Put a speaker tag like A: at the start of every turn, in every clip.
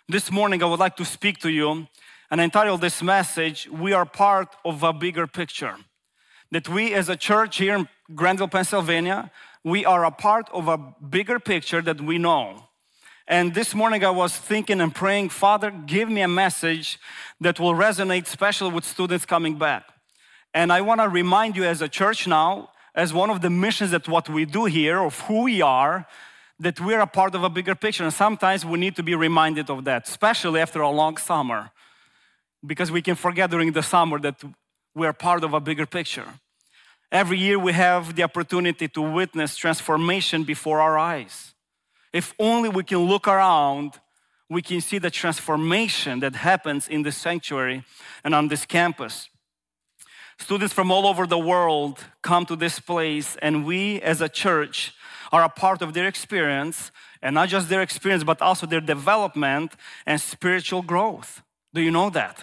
A: This morning, I would like to speak to you, and I entitled this message, We Are Part of a Bigger Picture. That we as a church here in Grandville, Pennsylvania, we are a part of a bigger picture that we know. And this morning I was thinking and praying, Father, give me a message that will resonate especially with students coming back. And I want to remind you as a church now, as one of the missions that what we do here, of who we are, that we're a part of a bigger picture. And sometimes we need to be reminded of that, especially after a long summer. Because we can forget during the summer that we're part of a bigger picture. Every year we have the opportunity to witness transformation before our eyes. If only we can look around, we can see the transformation that happens in this sanctuary and on this campus. Students from all over the world come to this place, and we as a church are a part of their experience, and not just their experience, but also their development and spiritual growth. Do you know that?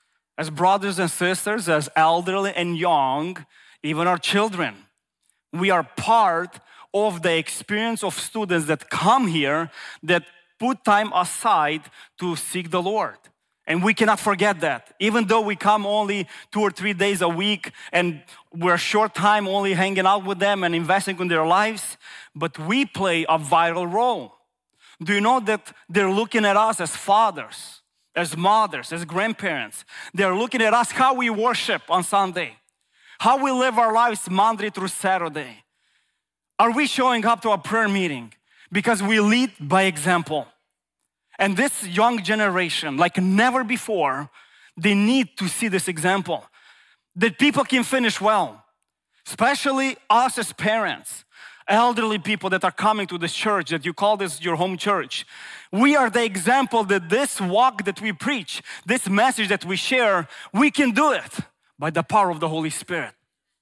A: As brothers and sisters, as elderly and young, even our children, we are part of the experience of students that come here that put time aside to seek the Lord. And we cannot forget that. Even though we come only 2 or 3 days a week and we're short time only hanging out with them and investing in their lives, but we play a vital role. Do you know that they're looking at us as fathers, as mothers, as grandparents? They're looking at us how we worship on Sunday, how we live our lives Monday through Saturday. Are we showing up to a prayer meeting? Because we lead by example. And this young generation, like never before, they need to see this example. That people can finish well. Especially us as parents, elderly people that are coming to this church, that you call this your home church. We are the example that this walk that we preach, this message that we share, we can do it by the power of the Holy Spirit.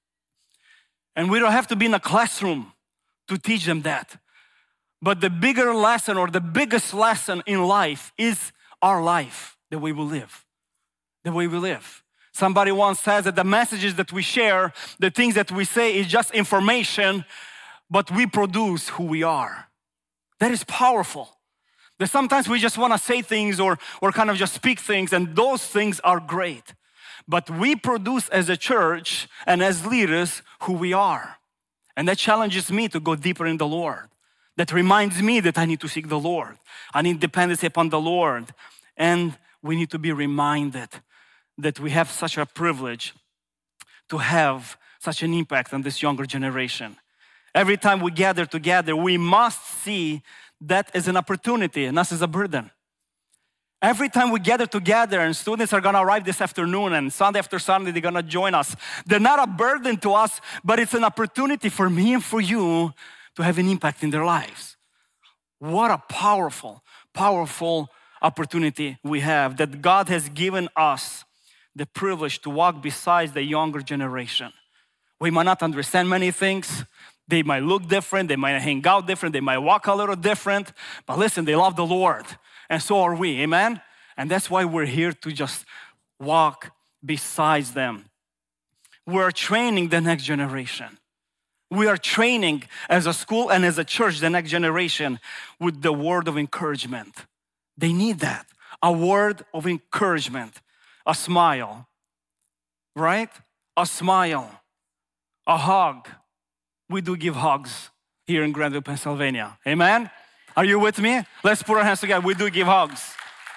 A: And we don't have to be in a classroom to teach them that. But the bigger lesson or the biggest lesson in life is our life, the way we live. The way we live. Somebody once says that the messages that we share, the things that we say is just information, but we produce who we are. That is powerful. That sometimes we just want to say things or kind of just speak things, and those things are great. But we produce as a church and as leaders who we are. And that challenges me to go deeper in the Lord. That reminds me that I need to seek the Lord. I need dependency upon the Lord. And we need to be reminded that we have such a privilege to have such an impact on this younger generation. Every time we gather together, we must see that as an opportunity and not as a burden. Every time we gather together, and students are gonna arrive this afternoon, and Sunday after Sunday, they're gonna join us. They're not a burden to us, but it's an opportunity for me and for you to have an impact in their lives. What a powerful, powerful opportunity we have, that God has given us the privilege to walk beside the younger generation. We might not understand many things. They might look different, they might hang out different, they might walk a little different, but listen, they love the Lord. And so are we, amen? And that's why we're here to just walk beside them. We're training the next generation. We are training as a school and as a church the next generation with the word of encouragement. They need that, a word of encouragement, a smile, right? A smile, a hug. We do give hugs here in Grandville, Pennsylvania, amen? Are you with me? Let's put our hands together. We do give hugs.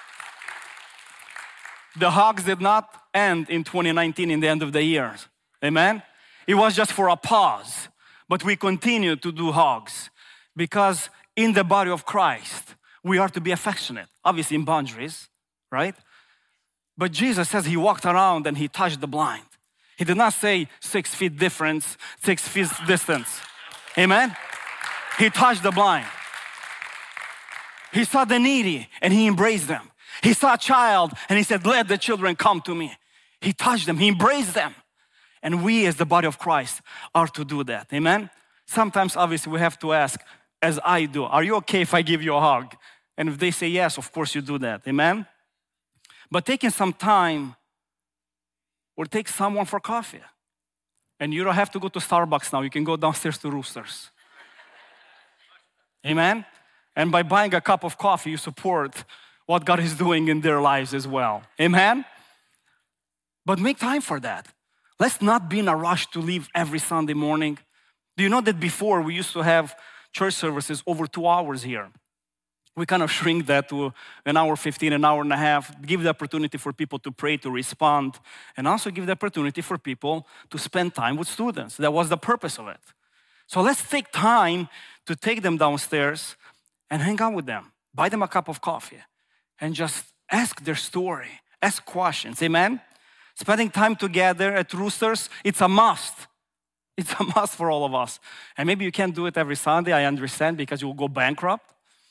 A: The hugs did not end in 2019 in the end of the year. Amen? It was just for a pause. But we continue to do hugs because in the body of Christ, we are to be affectionate. Obviously in boundaries, right? But Jesus says he walked around and he touched the blind. He did not say 6 feet difference, 6 feet distance. Amen? He touched the blind. He saw the needy and he embraced them. He saw a child and he said, let the children come to me. He touched them, he embraced them. And we as the body of Christ are to do that, amen? Sometimes obviously we have to ask, as I do, are you okay if I give you a hug? And if they say yes, of course you do that, amen? But taking some time or take someone for coffee. And you don't have to go to Starbucks now, you can go downstairs to Roosters. Amen? And by buying a cup of coffee, you support what God is doing in their lives as well. Amen? But make time for that. Let's not be in a rush to leave every Sunday morning. Do you know that before we used to have church services over 2 hours here? We kind of shrink that to an hour 15, an hour and a half, give the opportunity for people to pray, to respond, and also give the opportunity for people to spend time with students. That was the purpose of it. So let's take time to take them downstairs and hang out with them. Buy them a cup of coffee and just ask their story, ask questions, amen? Spending time together at Roosters, it's a must. It's a must for all of us. And maybe you can't do it every Sunday, I understand, because you will go bankrupt.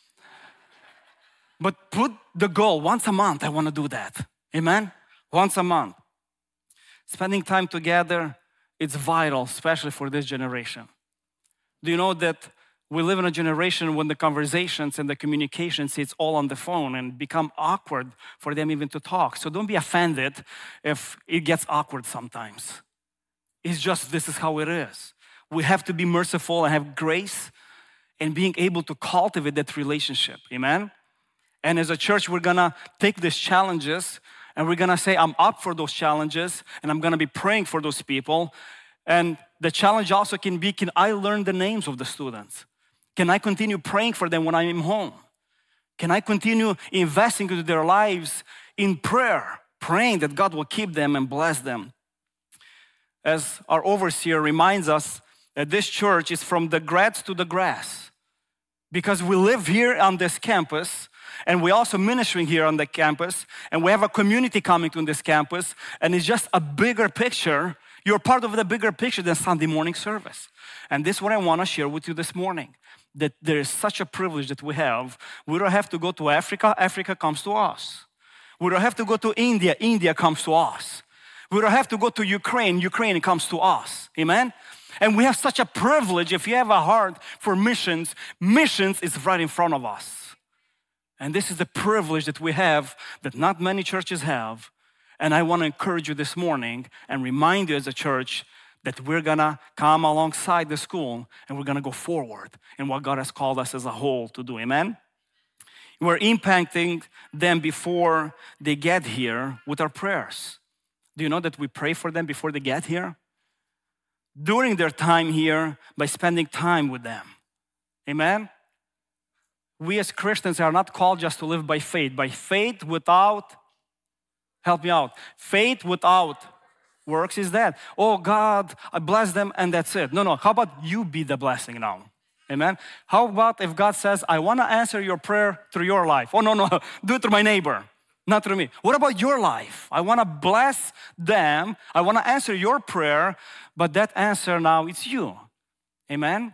A: But put the goal, once a month I want to do that. Amen? Once a month. Spending time together, it's vital, especially for this generation. Do you know that we live in a generation when the conversations and the communications, it's all on the phone and become awkward for them even to talk. So don't be offended if it gets awkward sometimes. It's just, this is how it is. We have to be merciful and have grace and being able to cultivate that relationship. Amen? And as a church, we're gonna take these challenges and we're gonna say, I'm up for those challenges and I'm gonna be praying for those people. And the challenge also can be, can I learn the names of the students? Can I continue praying for them when I'm home? Can I continue investing into their lives in prayer, praying that God will keep them and bless them? As our overseer reminds us, that this church is from the grads to the grass. Because we live here on this campus, and we're also ministering here on the campus, and we have a community coming to this campus, and it's just a bigger picture. You're part of the bigger picture than Sunday morning service. And this is what I want to share with you this morning, that there is such a privilege that we have. We don't have to go to Africa, Africa comes to us. We don't have to go to India, India comes to us. We don't have to go to Ukraine, Ukraine comes to us. Amen? And we have such a privilege. If you have a heart for missions, missions is right in front of us. And this is the privilege that we have that not many churches have. And I want to encourage you this morning and remind you as a church that we're gonna come alongside the school and we're gonna go forward in what God has called us as a whole to do. Amen? We're impacting them before they get here with our prayers. Do you know that we pray for them before they get here? During their time here, by spending time with them. Amen? We as Christians are not called just to live by faith without, help me out, faith without works is dead. Oh God, I bless them and that's it. No, how about you be the blessing now? Amen? How about if God says, I want to answer your prayer through your life? Oh no, do it through my neighbor, not through me. What about your life? I want to bless them. I want to answer your prayer, but that answer now, it's you. Amen?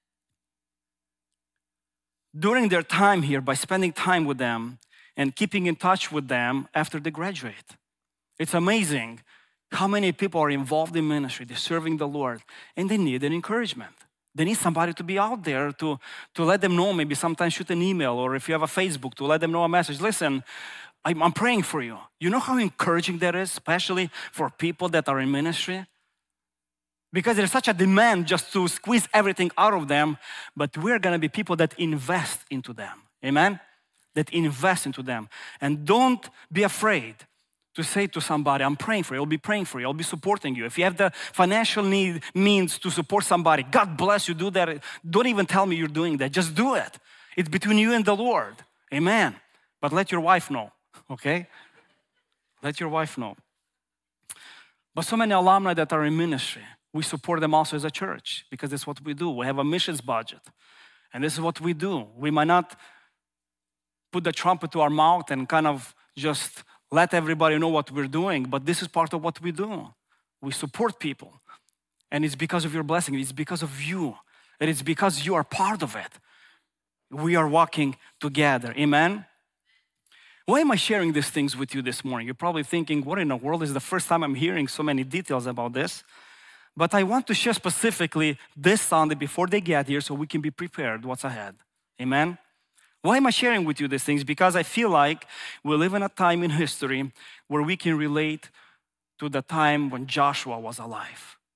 A: During their time here, by spending time with them and keeping in touch with them after they graduate. It's amazing how many people are involved in ministry, they're serving the Lord, and they need an encouragement. They need somebody to be out there to let them know, maybe sometimes shoot an email, or if you have a Facebook, to let them know a message. Listen, I'm praying for you. You know how encouraging that is, especially for people that are in ministry? Because there's such a demand just to squeeze everything out of them, but we're gonna be people that invest into them. Amen? That invest into them. And don't be afraid to say to somebody, I'm praying for you, I'll be praying for you, I'll be supporting you. If you have the financial means to support somebody, God bless you, do that. Don't even tell me you're doing that, just do it. It's between you and the Lord, amen. But let your wife know, okay? Let your wife know. But so many alumni that are in ministry, we support them also as a church because that's what we do. We have a missions budget and this is what we do. We might not put the trumpet to our mouth and kind of just let everybody know what we're doing, but this is part of what we do. We support people. And it's because of your blessing. It's because of you. And it's because you are part of it. We are walking together. Amen? Why am I sharing these things with you this morning? You're probably thinking, what in the world? Is the first time I'm hearing so many details about this. But I want to share specifically this Sunday before they get here so we can be prepared what's ahead. Amen? Why am I sharing with you these things? Because I feel like we live in a time in history where we can relate to the time when Joshua was alive.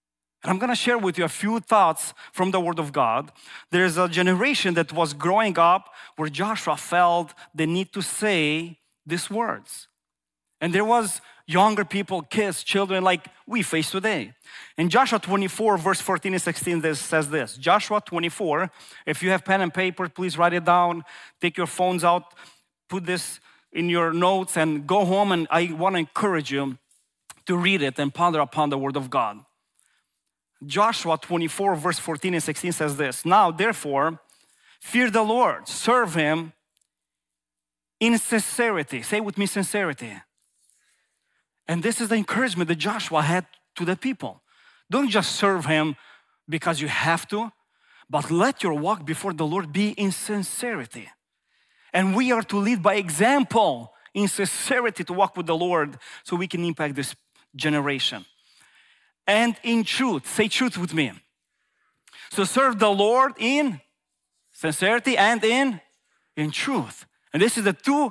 A: And I'm gonna share with you a few thoughts from the Word of God. There's a generation that was growing up where Joshua felt the need to say these words. And there was younger people, kids, children like we face today. In Joshua 24, verse 14 and 16, this says this. Joshua 24, if you have pen and paper, please write it down. Take your phones out, put this in your notes and go home, and I wanna encourage you to read it and ponder upon the Word of God. Joshua 24, verse 14 and 16 says this. Now, therefore, fear the Lord, serve Him in sincerity. Say with me, sincerity. And this is the encouragement that Joshua had to the people. Don't just serve Him because you have to, but let your walk before the Lord be in sincerity. And we are to lead by example in sincerity to walk with the Lord so we can impact this generation. And in truth, say truth with me. So serve the Lord in sincerity and in truth. And this is the two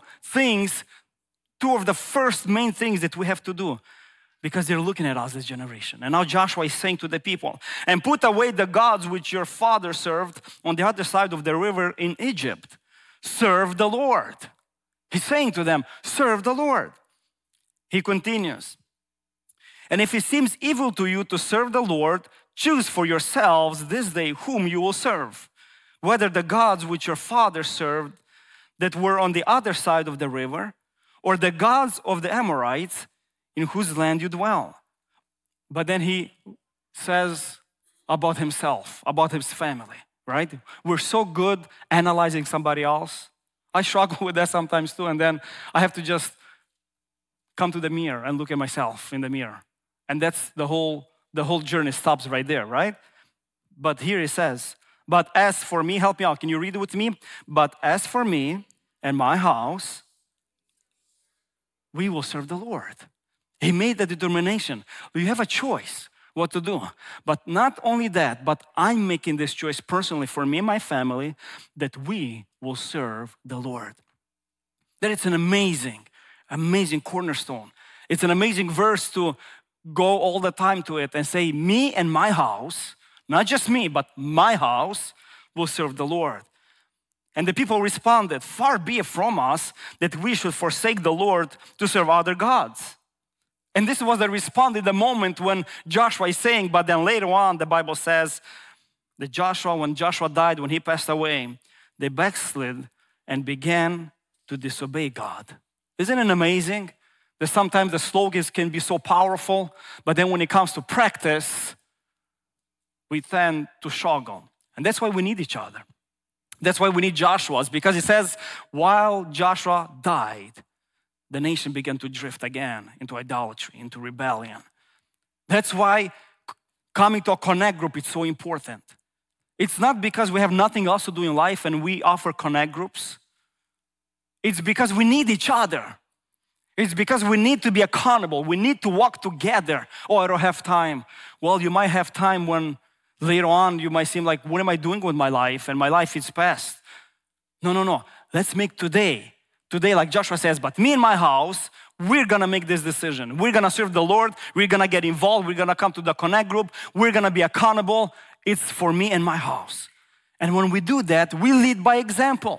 A: of the first main things that we have to do because they're looking at us as generation. And now Joshua is saying to the people, and put away the gods which your father served on the other side of the river in Egypt. Serve the Lord. He's saying to them, serve the Lord. He continues. And if it seems evil to you to serve the Lord, choose for yourselves this day whom you will serve, whether the gods which your father served that were on the other side of the river, or the gods of the Amorites in whose land you dwell. But then he says about himself, about his family, right? We're so good analyzing somebody else. I struggle with that sometimes too, and then I have to just come to the mirror and look at myself in the mirror. And that's the whole journey stops right there, right? But here it says, but as for me, help me out. Can you read it with me? But as for me and my house, we will serve the Lord. He made the determination. You have a choice what to do. But not only that, but I'm making this choice personally for me and my family that we will serve the Lord. That it's an amazing, amazing cornerstone. It's an amazing verse to go all the time to it and say, me and my house, not just me, but my house will serve the Lord. And the people responded, far be it from us that we should forsake the Lord to serve other gods. And this was the response in the moment when Joshua is saying, but then later on the Bible says that when Joshua died, when he passed away, they backslid and began to disobey God. Isn't it amazing that sometimes the slogans can be so powerful, but then when it comes to practice, we tend to struggle. And that's why we need each other. That's why we need Joshua's, because it says, while Joshua died, the nation began to drift again into idolatry, into rebellion. That's why coming to a connect group is so important. It's not because we have nothing else to do in life and we offer connect groups. It's because we need each other. It's because we need to be accountable. We need to walk together. Oh, I don't have time. Well, you might have time when later on you might seem like, what am I doing with my life? And my life is past. No. Let's make today, like Joshua says, but me and my house, we're gonna make this decision. We're gonna serve the Lord. We're gonna get involved. We're gonna come to the connect group. We're gonna be accountable. It's for me and my house. And when we do that, we lead by example.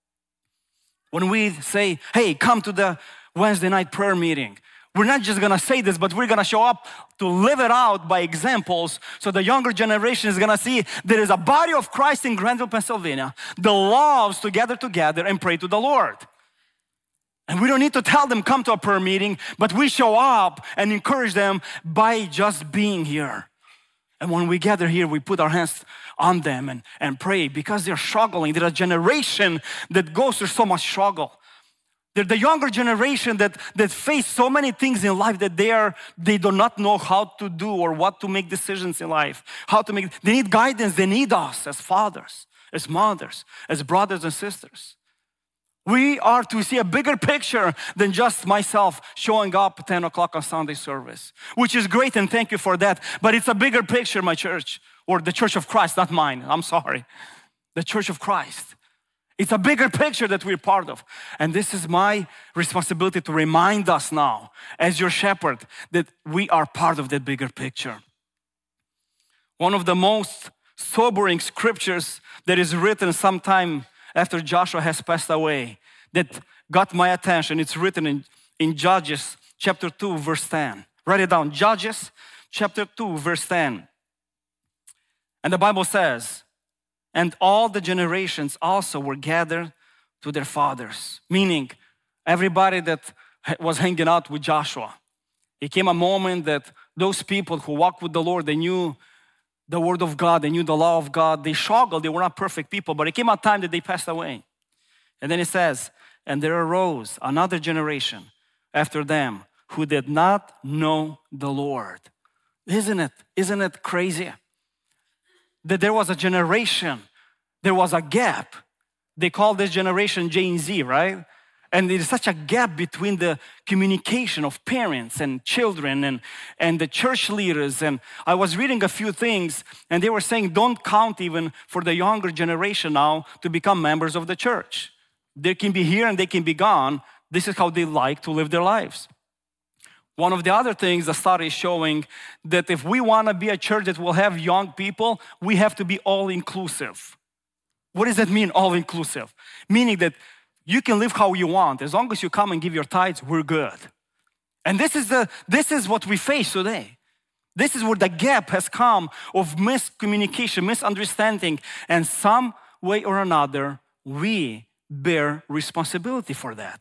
A: When we say, hey, come to the Wednesday night prayer meeting, we're not just gonna say this, but we're gonna show up to live it out by examples so the younger generation is gonna see there is a body of Christ in Grandville, Pennsylvania that loves to gather together and pray to the Lord. And we don't need to tell them come to a prayer meeting, but we show up and encourage them by just being here. And when we gather here, we put our hands on them and pray because they're struggling. They're a generation that goes through so much struggle. They're the younger generation that face so many things in life that they do not know how to do or what to make decisions in life. They need guidance. They need us as fathers, as mothers, as brothers and sisters. We are to see a bigger picture than just myself showing up at 10 o'clock on Sunday service, which is great and thank you for that. But it's a bigger picture, my church, or the Church of Christ, not mine, I'm sorry. The Church of Christ. It's a bigger picture that we're part of. And this is my responsibility to remind us now, as your shepherd, that we are part of that bigger picture. One of the most sobering scriptures that is written sometime after Joshua has passed away that got my attention. It's written in Judges chapter 2, verse 10. Write it down. Judges chapter 2, verse 10. And the Bible says, and all the generations also were gathered to their fathers. Meaning, everybody that was hanging out with Joshua. It came a moment that those people who walked with the Lord, they knew the word of God, they knew the law of God. They struggled, they were not perfect people, but it came a time that they passed away. And then it says, and there arose another generation after them who did not know the Lord. Isn't it crazy? That there was a generation, there was a gap. They call this generation Gen Z, right? And there's such a gap between the communication of parents and children and the church leaders. And I was reading a few things and they were saying don't count even for the younger generation now to become members of the church. They can be here and they can be gone. This is how they like to live their lives. One of the other things the study is showing that if we want to be a church that will have young people, we have to be all-inclusive. What does that mean, all-inclusive? Meaning that you can live how you want. As long as you come and give your tithes, we're good. And this is what we face today. This is where the gap has come of miscommunication, misunderstanding, and some way or another, we bear responsibility for that.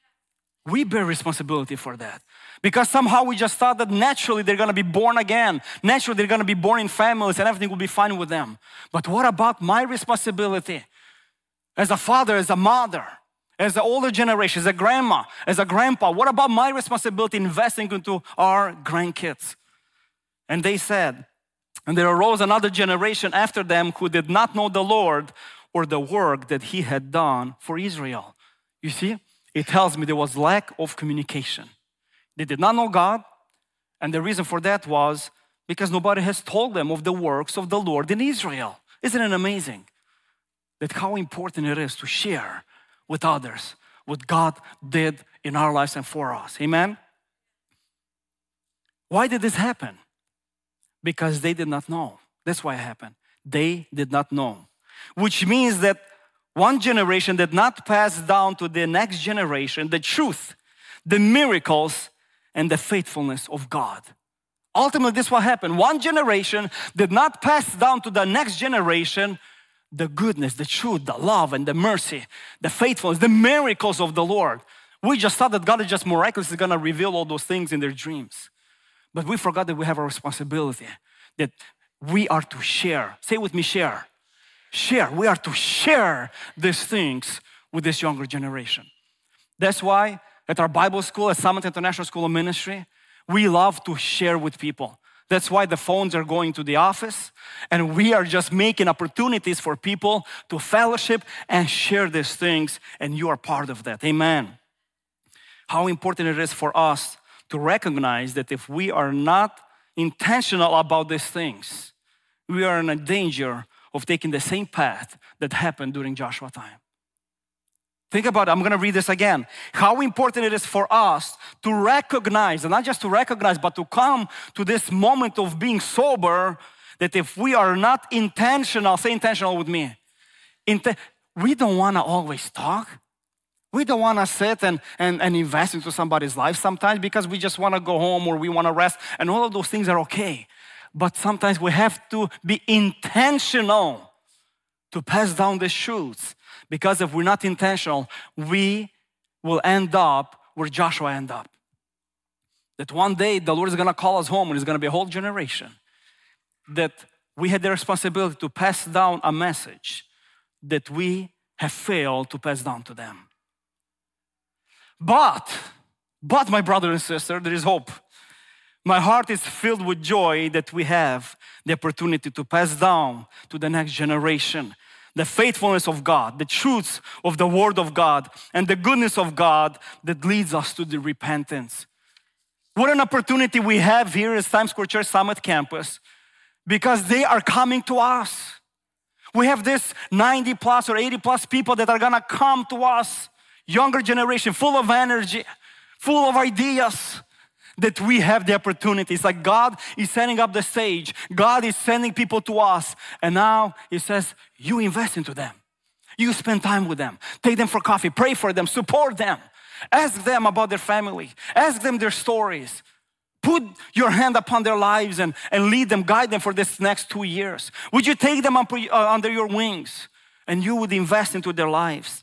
A: We bear responsibility for that. Because somehow we just thought that naturally they're gonna be born again. Naturally they're gonna be born in families and everything will be fine with them. But what about my responsibility as a father, as a mother, as the older generation, as a grandma, as a grandpa? What about my responsibility investing into our grandkids? And they said, and there arose another generation after them who did not know the Lord or the work that he had done for Israel. You see, it tells me there was lack of communication. They did not know God, and the reason for that was because nobody has told them of the works of the Lord in Israel. Isn't it amazing that how important it is to share with others what God did in our lives and for us? Amen? Why did this happen? Because they did not know. That's why it happened. They did not know. Which means that one generation did not pass down to the next generation the truth, the miracles, and the faithfulness of God. Ultimately, this is what happened. One generation did not pass down to the next generation the goodness, the truth, the love, and the mercy, the faithfulness, the miracles of the Lord. We just thought that God is just miraculously gonna reveal all those things in their dreams. But we forgot that we have a responsibility, that we are to share. Say with me, share. Share. We are to share these things with this younger generation. That's why at our Bible school, at Summit International School of Ministry, we love to share with people. That's why the phones are going to the office and we are just making opportunities for people to fellowship and share these things, and you are part of that. Amen. How important it is for us to recognize that if we are not intentional about these things, we are in a danger of taking the same path that happened during Joshua's time. Think about it. I'm going to read this again. How important it is for us to recognize, and not just to recognize, but to come to this moment of being sober, that if we are not intentional, say intentional with me, we don't want to always talk. We don't want to sit and invest into somebody's life sometimes because we just want to go home or we want to rest, and all of those things are okay. But sometimes we have to be intentional to pass down the truths. Because if we're not intentional, we will end up where Joshua ended up. That one day the Lord is going to call us home and it's going to be a whole generation. That we had the responsibility to pass down a message that we have failed to pass down to them. But my brother and sister, there is hope. My heart is filled with joy that we have the opportunity to pass down to the next generation the faithfulness of God, the truths of the Word of God, and the goodness of God that leads us to the repentance. What an opportunity we have here at Times Square Church Summit Campus, because they are coming to us. We have this 90 plus or 80 plus people that are gonna come to us, younger generation, full of energy, full of ideas. that we have the opportunity. It's like God is setting up the stage. God is sending people to us. And now He says, you invest into them. You spend time with them. Take them for coffee. Pray for them. Support them. Ask them about their family. Ask them their stories. Put your hand upon their lives and lead them, guide them for this next 2 years. Would you take them under your wings and you would invest into their lives?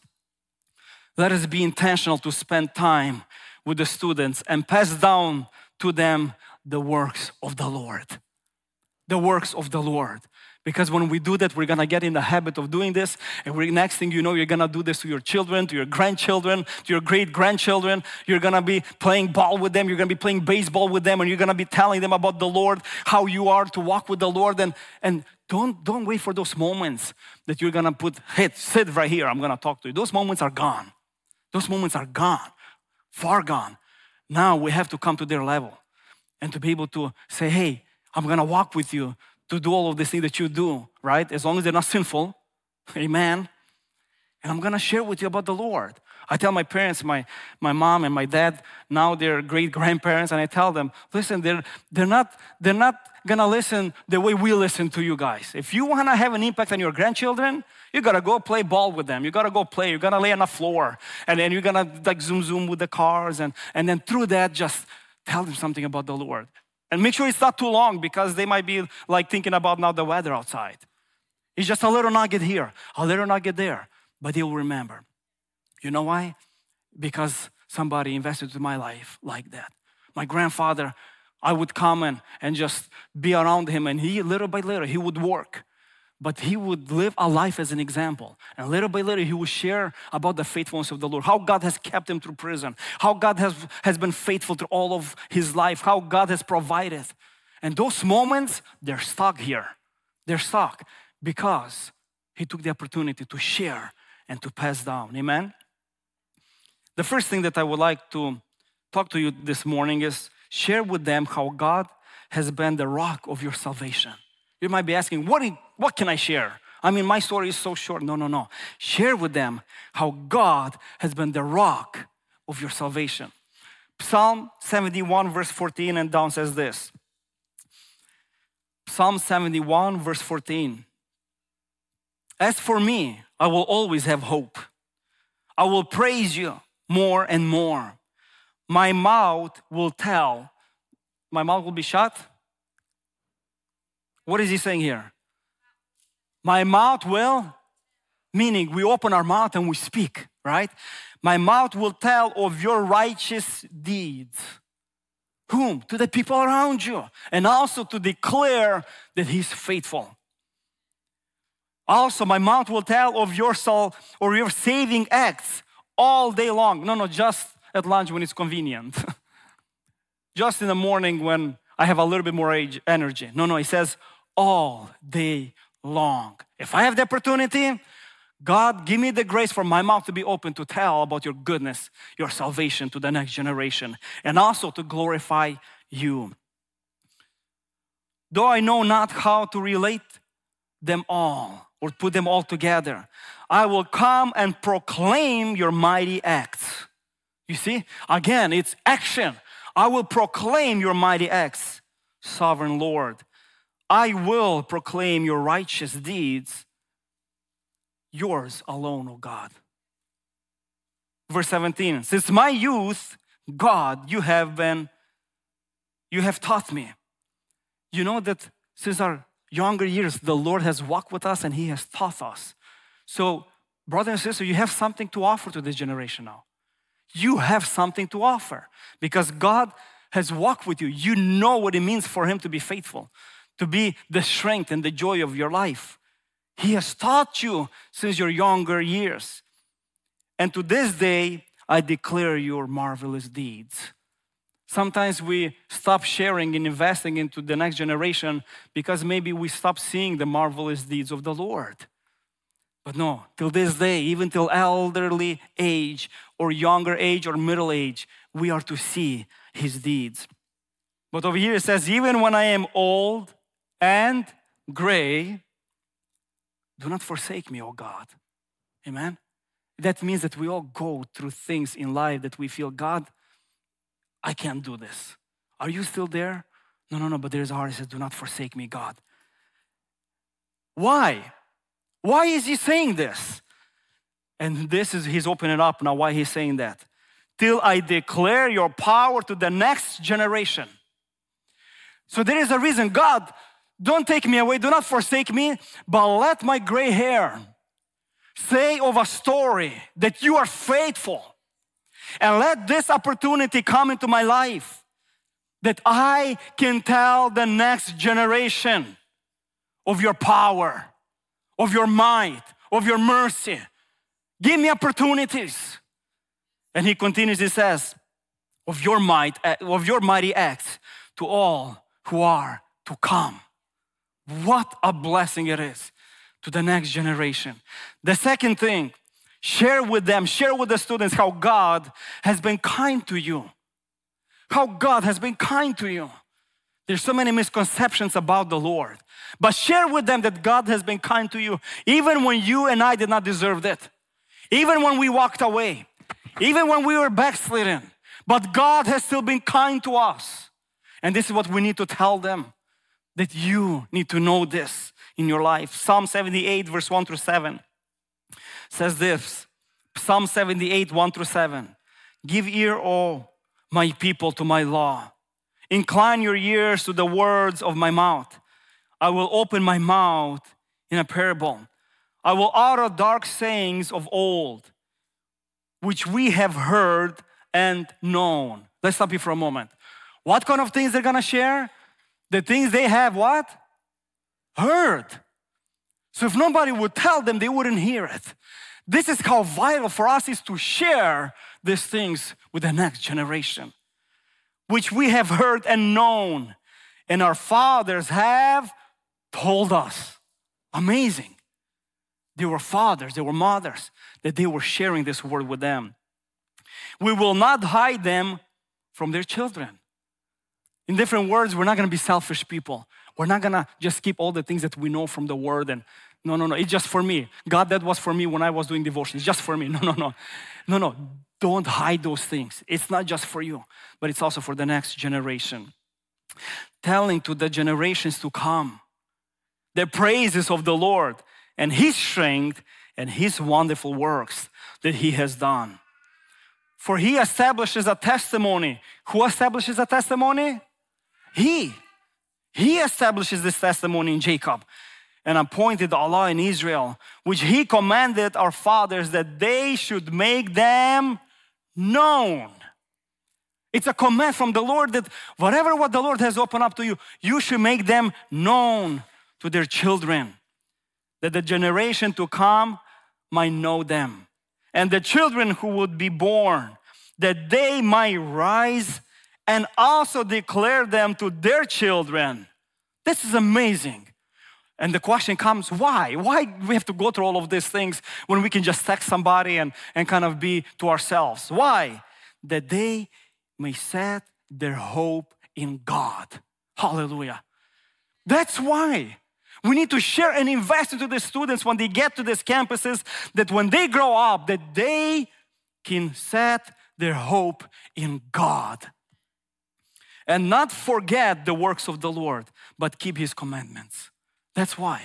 A: Let us be intentional to spend time with the students and pass down to them the works of the Lord. The works of the Lord. Because when we do that, we're gonna get in the habit of doing this, and next thing you know, you're gonna do this to your children, to your grandchildren, to your great-grandchildren. You're gonna be playing ball with them, you're gonna be playing baseball with them, and you're gonna be telling them about the Lord, how you are to walk with the Lord. And don't wait for those moments that you're gonna sit right here, I'm gonna talk to you. Those moments are gone. Those moments are gone, far gone. Now we have to come to their level and to be able to say, hey, I'm gonna walk with you to do all of these things that you do, right? As long as they're not sinful, amen. And I'm gonna share with you about the Lord. I tell my parents, my mom and my dad, now they're great-grandparents, and I tell them, listen, they're not gonna listen the way we listen to you guys. If you wanna have an impact on your grandchildren, you gotta go play ball with them. You gotta go play. You're gonna lay on the floor, and then you're gonna like zoom with the cars, and then through that, just tell them something about the Lord. And make sure it's not too long because they might be like thinking about now the weather outside. It's just a little nugget here, a little nugget there, but they'll remember. You know why? Because somebody invested into my life like that. My grandfather, I would come and just be around him, and he, little by little, he would work. But he would live a life as an example. And little by little, he would share about the faithfulness of the Lord, how God has kept him through prison, how God has been faithful through all of his life, how God has provided. And those moments, they're stuck here. They're stuck because he took the opportunity to share and to pass down. Amen? The first thing that I would like to talk to you this morning is share with them how God has been the rock of your salvation. You might be asking, what can I share? I mean, my story is so short. No. Share with them how God has been the rock of your salvation. Psalm 71 verse 14 and down says this. Psalm 71 verse 14. As for me, I will always have hope. I will praise you more and more. My mouth will tell. My mouth will be shut. What is he saying here? My mouth will, meaning we open our mouth and we speak, right? My mouth will tell of your righteous deeds. Whom? To the people around you. And also to declare that he's faithful. Also, my mouth will tell of your soul or your saving acts all day long. No, just at lunch when it's convenient. Just in the morning when I have a little bit more energy. No, he says all day long. If I have the opportunity, God, give me the grace for my mouth to be open to tell about your goodness, your salvation to the next generation, and also to glorify you. Though I know not how to relate them all or put them all together, I will come and proclaim your mighty acts. You see, again, it's action. I will proclaim your mighty acts, sovereign Lord. I will proclaim your righteous deeds, yours alone, O God. Verse 17, since my youth, God, you have taught me. You know that since our younger years, the Lord has walked with us and he has taught us. So, brother and sister, you have something to offer to this generation now. You have something to offer because God has walked with you. You know what it means for him to be faithful, to be the strength and the joy of your life. He has taught you since your younger years. And to this day, I declare your marvelous deeds. Sometimes we stop sharing and investing into the next generation because maybe we stop seeing the marvelous deeds of the Lord. But no, till this day, even till elderly age or younger age or middle age, we are to see his deeds. But over here it says, even when I am old and gray, do not forsake me, O God. Amen? That means that we all go through things in life that we feel, God, I can't do this. Are you still there? No, but there's a heart that says, do not forsake me, God. Why? Why is he saying this? And he's opening up now why he's saying that. Till I declare your power to the next generation. So there is a reason. God, don't take me away, do not forsake me, but let my gray hair say of a story that you are faithful. And let this opportunity come into my life that I can tell the next generation of your power, of your might, of your mercy. Give me opportunities. And he continues, he says, of your mighty acts to all who are to come. What a blessing it is to the next generation. The second thing, share with them, share with the students how God has been kind to you. How God has been kind to you. There's so many misconceptions about the Lord. But share with them that God has been kind to you, even when you and I did not deserve it. Even when we walked away. Even when we were backslidden. But God has still been kind to us. And this is what we need to tell them. That you need to know this in your life. Psalm 78 verse 1 through 7 says this. Psalm 78, 1 through 7. Give ear, O my people, to my law. Incline your ears to the words of my mouth. I will open my mouth in a parable. I will utter dark sayings of old, which we have heard and known. Let's stop here for a moment. What kind of things they're gonna share? The things they have what? Heard. So if nobody would tell them, they wouldn't hear it. This is how vital for us is to share these things with the next generation, which we have heard and known, and our fathers have told us. Amazing. They were fathers, they were mothers, that they were sharing this word with them. We will not hide them from their children. In different words, we're not gonna be selfish people. We're not gonna just keep all the things that we know from the word and no, it's just for me. God, that was for me when I was doing devotion. It's just for me. No. Don't hide those things. It's not just for you, but it's also for the next generation. Telling to the generations to come the praises of the Lord and His strength and His wonderful works that He has done. For He establishes a testimony. Who establishes a testimony? He establishes this testimony in Jacob and appointed Allah in Israel, which He commanded our fathers that they should make them known. It's a command from the Lord that whatever what the Lord has opened up to you, you should make them known to their children, that the generation to come might know them. And the children who would be born, that they might rise and also declare them to their children. This is amazing. And the question comes, why? Why do we have to go through all of these things when we can just text somebody and kind of be to ourselves? Why? That they may set their hope in God. Hallelujah. That's why we need to share and invest into the students when they get to these campuses, that when they grow up, that they can set their hope in God. And not forget the works of the Lord, but keep His commandments. That's why.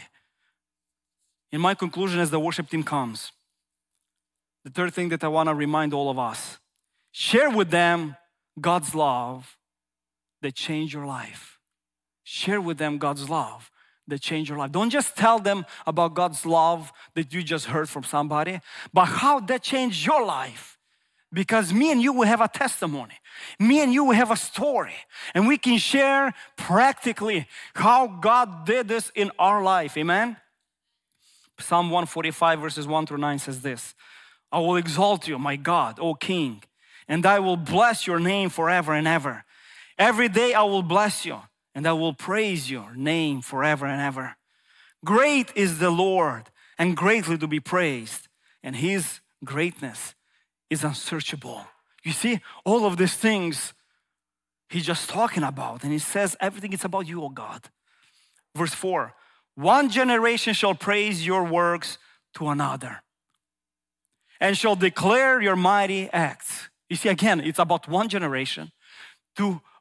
A: In my conclusion, as the worship team comes, the third thing that I want to remind all of us, share with them God's love that changed your life. Share with them God's love that changed your life. Don't just tell them about God's love that you just heard from somebody, but how that changed your life. Because me and you will have a testimony. Me and you will have a story. And we can share practically how God did this in our life. Amen? Psalm 145 verses 1 through 9 says this. I will exalt you, my God, O King, and I will bless your name forever and ever. Every day I will bless you, and I will praise your name forever and ever. Great is the Lord, and greatly to be praised, and His greatness is unsearchable. You see, all of these things He's just talking about, and He says everything is about you, O God. Verse 4, one generation shall praise your works to another and shall declare your mighty acts. You see, again, it's about one generation to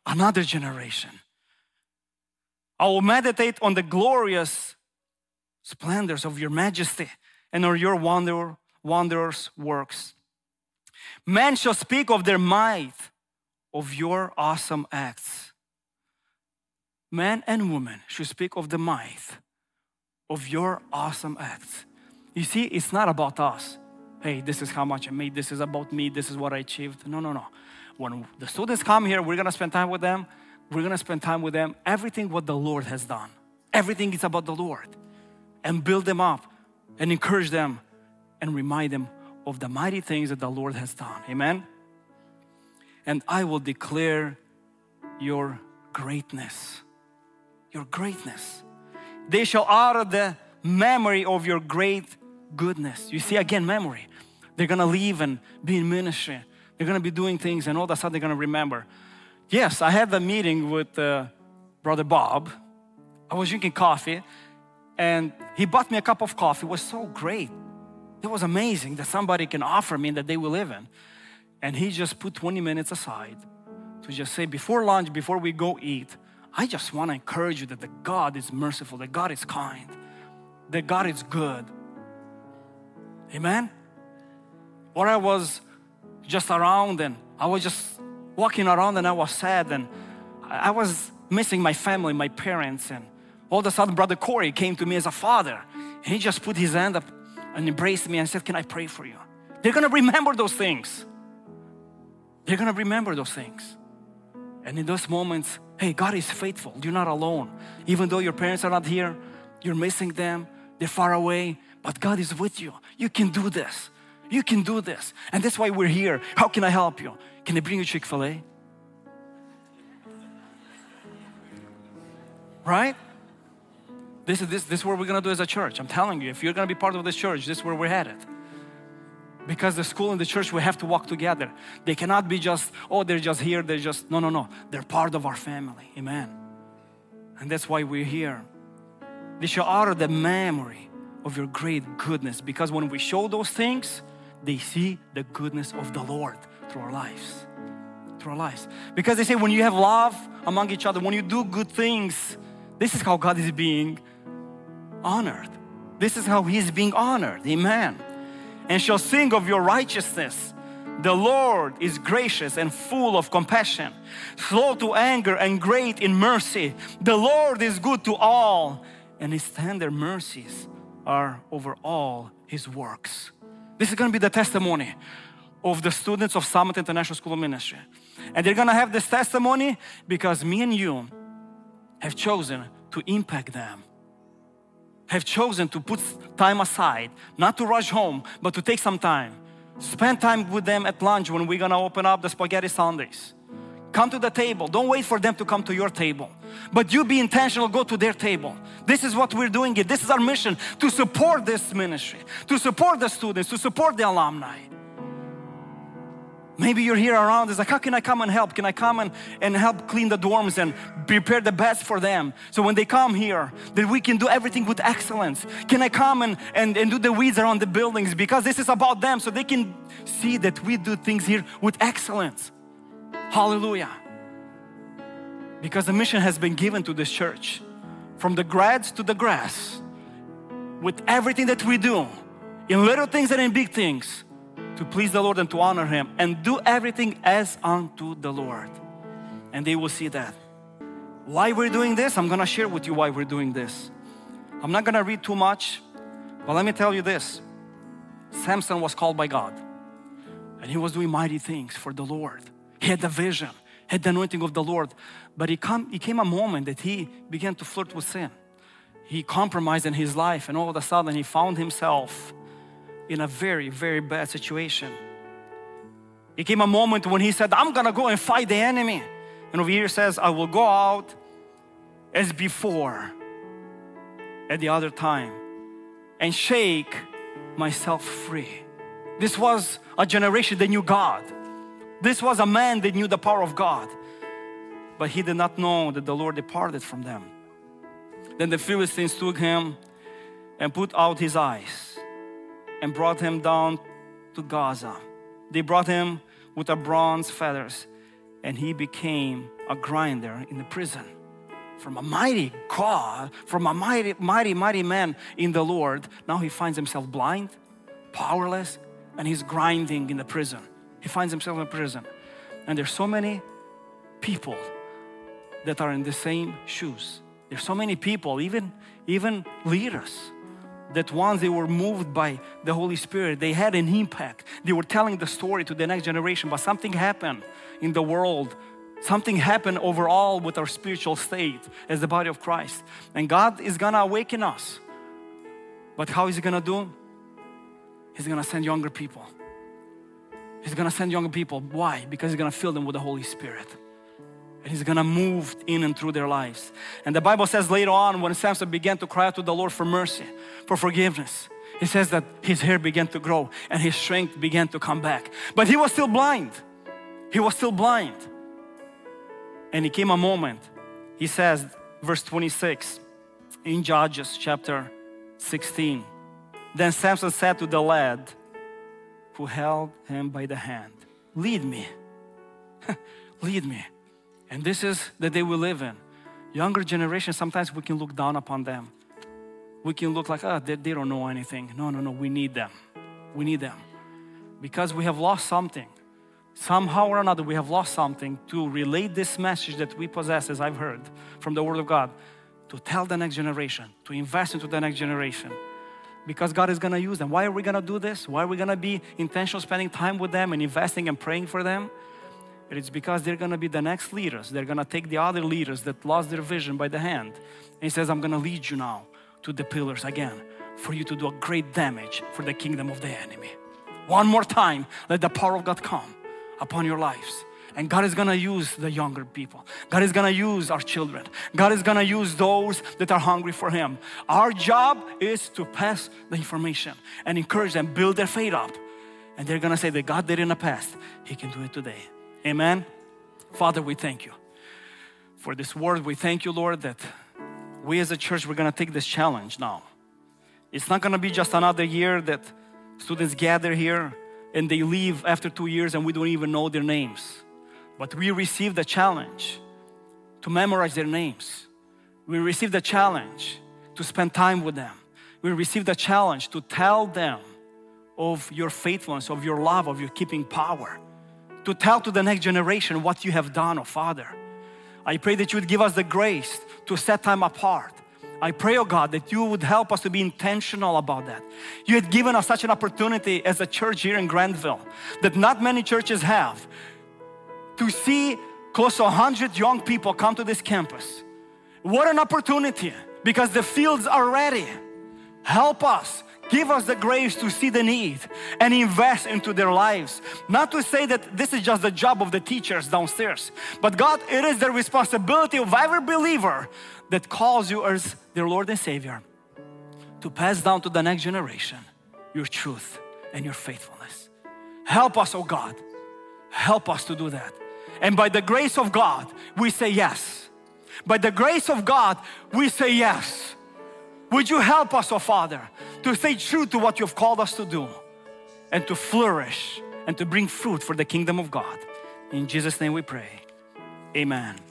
A: another generation. I will meditate on the glorious splendors of your majesty and on your wondrous works. Men shall speak of their might, of your awesome acts. Men and women should speak of the might of your awesome acts. You see, it's not about us. Hey, this is how much I made. This is about me. This is what I achieved. No. When the students come here, we're going to spend time with them. We're going to spend time with them. Everything what the Lord has done. Everything is about the Lord. And build them up and encourage them and remind them of the mighty things that the Lord has done. Amen? And I will declare your greatness. Your greatness. They shall utter the memory of your great goodness. You see, again, memory. They're going to leave and be in ministry. They're going to be doing things, and all of a sudden they're going to remember. Yes, I had a meeting with Brother Bob. I was drinking coffee, and he bought me a cup of coffee. It was so great. It was amazing that somebody can offer me that they will live in. And he just put 20 minutes aside to just say, before lunch, before we go eat, I just want to encourage you that the God is merciful, that God is kind, that God is good. Amen? Or I was just around and I was just walking around and I was sad and I was missing my family, my parents, and all of a sudden Brother Corey came to me as a father and he just put his hand up and embraced me and said, can I pray for you? They're going to remember those things. They're going to remember those things. And in those moments, hey, God is faithful. You're not alone. Even though your parents are not here, you're missing them, they're far away, but God is with you. You can do this. You can do this. And that's why we're here. How can I help you? Can I bring you Chick-fil-A? Right? This is what we're going to do as a church. I'm telling you, if you're going to be part of this church, this is where we're headed. Because the school and the church, we have to walk together. They cannot be just, oh, they're just here, they're just, no. They're part of our family. Amen. And that's why we're here. They shall honor the memory of your great goodness. Because when we show those things, they see the goodness of the Lord through our lives. Through our lives. Because they say when you have love among each other, when you do good things, this is how God is being honored. This is how He is being honored. Amen. And shall sing of your righteousness. The Lord is gracious and full of compassion, slow to anger and great in mercy. The Lord is good to all, and His tender mercies are over all His works. This is going to be the testimony of the students of Summit International School of Ministry. And they're going to have this testimony because me and you have chosen to impact them. Have chosen to put time aside, not to rush home, but to take some time. Spend time with them at lunch when we're gonna open up the spaghetti Sundays. Come to the table. Don't wait for them to come to your table. But you be intentional, go to their table. This is what we're doing here. This is our mission, to support this ministry, to support the students, to support the alumni. Maybe you're here around, it's like, how can I come and help? Can I come and help clean the dorms and prepare the beds for them? So when they come here, that we can do everything with excellence. Can I come and do the weeds around the buildings? Because this is about them, so they can see that we do things here with excellence. Hallelujah. Because the mission has been given to this church. From the grads to the grass. With everything that we do. In little things and in big things. To please the Lord and to honor Him. And do everything as unto the Lord. And they will see that. Why we're doing this? I'm going to share with you why we're doing this. I'm not going to read too much. But let me tell you this. Samson was called by God. And he was doing mighty things for the Lord. He had the vision. Had the anointing of the Lord. But it came a moment that he began to flirt with sin. He compromised in his life. And all of a sudden he found himself in a very, very bad situation. It came a moment when he said, I'm gonna go and fight the enemy. And over here says, I will go out as before at the other time and shake myself free. This was a generation that knew God. This was a man that knew the power of God. But he did not know that the Lord departed from them. Then the Philistines took him and put out his eyes and brought him down to Gaza. They brought him with a bronze fetters and he became a grinder in the prison. From a mighty God, from a mighty man in the Lord, now he finds himself blind, powerless, and he's grinding in the prison. He finds himself in prison. And there's so many people that are in the same shoes. There's so many people, even leaders, that once they were moved by the Holy Spirit, they had an impact. They were telling the story to the next generation, but something happened in the world. Something happened overall with our spiritual state as the body of Christ. And God is gonna awaken us. But how is He gonna do? He's gonna send younger people. He's gonna send younger people. Why? Because He's gonna fill them with the Holy Spirit. And He's gonna move in and through their lives. And the Bible says later on, when Samson began to cry out to the Lord for mercy, for forgiveness, it says that his hair began to grow and his strength began to come back. But he was still blind. He was still blind. And it came a moment, he says, verse 26, in Judges chapter 16. Then Samson said to the lad who held him by the hand, lead me, lead me. And this is the day we live in. Younger generation, sometimes we can look down upon them. We can look like, they don't know anything. No, we need them. We need them. Because we have lost something. Somehow or another, we have lost something to relate this message that we possess, as I've heard from the Word of God, to tell the next generation, to invest into the next generation. Because God is going to use them. Why are we going to do this? Why are we going to be intentional spending time with them and investing and praying for them? It is because they're going to be the next leaders. They're going to take the other leaders that lost their vision by the hand. And He says, I'm going to lead you now to the pillars again for you to do a great damage for the kingdom of the enemy. One more time, let the power of God come upon your lives. And God is going to use the younger people. God is going to use our children. God is going to use those that are hungry for Him. Our job is to pass the information and encourage them, build their faith up. And they're going to say that God did in the past, He can do it today. Amen. Father, we thank You for this word. We thank You, Lord, that we as a church, we're going to take this challenge now. It's not going to be just another year that students gather here and they leave after 2 years and we don't even know their names. But we receive the challenge to memorize their names. We receive the challenge to spend time with them. We receive the challenge to tell them of Your faithfulness, of Your love, of Your keeping power. To tell to the next generation what You have done, oh Father. I pray that You would give us the grace to set time apart. I pray, oh God, that You would help us to be intentional about that. You had given us such an opportunity as a church here in Grandville that not many churches have, to see close to 100 young people come to this campus. What an opportunity, because the fields are ready. Help us. Give us the grace to see the need and invest into their lives. Not to say that this is just the job of the teachers downstairs, but God, it is the responsibility of every believer that calls You as their Lord and Savior to pass down to the next generation Your truth and Your faithfulness. Help us, oh God. Help us to do that. And by the grace of God, we say yes. By the grace of God, we say yes. Would You help us, oh Father, to stay true to what You've called us to do and to flourish and to bring fruit for the kingdom of God. In Jesus' name we pray. Amen.